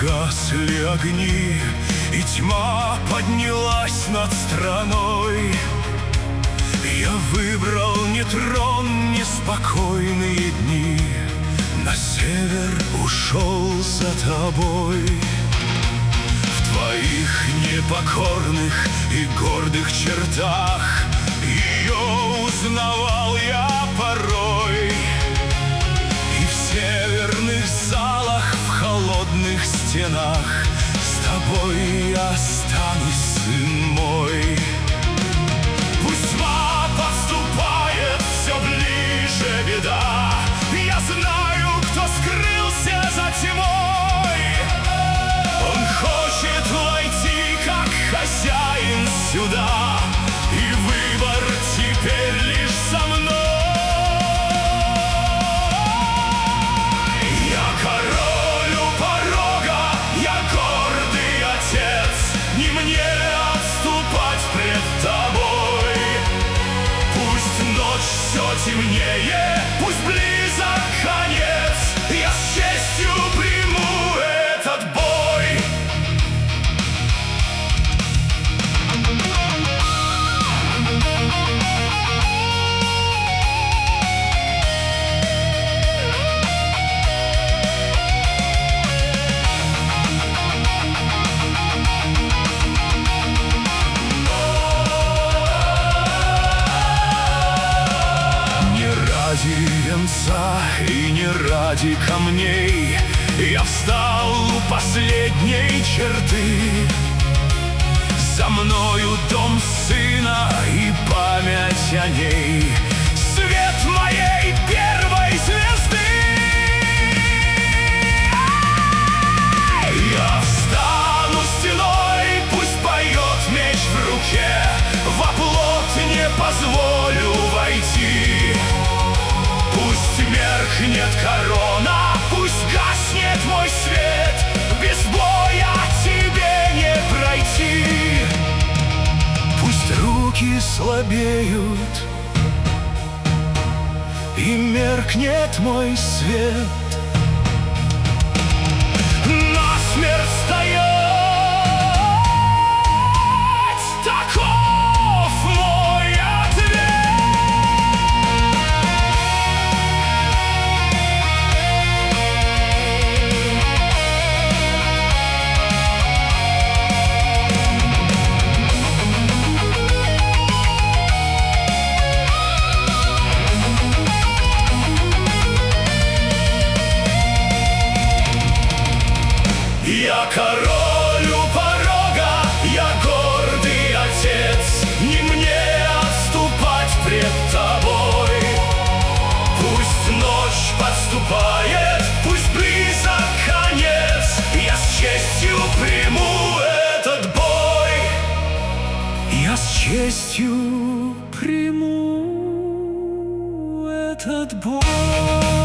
Погасли огни, и тьма поднялась над страной. Я выбрал не трон, не спокойные дни, на север ушел за тобой. В твоих непокорных и гордых чертах ее узнавал я порой. И в северных залах, в холодных стенах с тобой я останусь, сын мой. Пусть тьма подступает, все ближе беда. Я знаю, кто скрылся за тьмой. Он хочет войти, как хозяин, сюда, и выбор теперь лишь за мной. Я король у порога, я гордый отец. Не мне отступать пред тобой. Пусть ночь все темнее, пусть близок конец, я с честью приму этот бой. Ради венца и не ради камней я встал у последней черты. За мною дом сына и память о ней, свет моей первой звезды. Я встану стеной, пусть поет меч в руке, во плоть не позволю войти. Пусть меркнет корона, пусть гаснет мой свет, без боя тебе не пройти. Пусть руки слабеют и меркнет мой свет. Насмерть стоять, таков мой ответ. Я король у порога, я гордый отец. Не мне отступать пред тобой. Пусть ночь подступает, пусть близок конец, я с честью приму этот бой. Я с честью приму этот бой.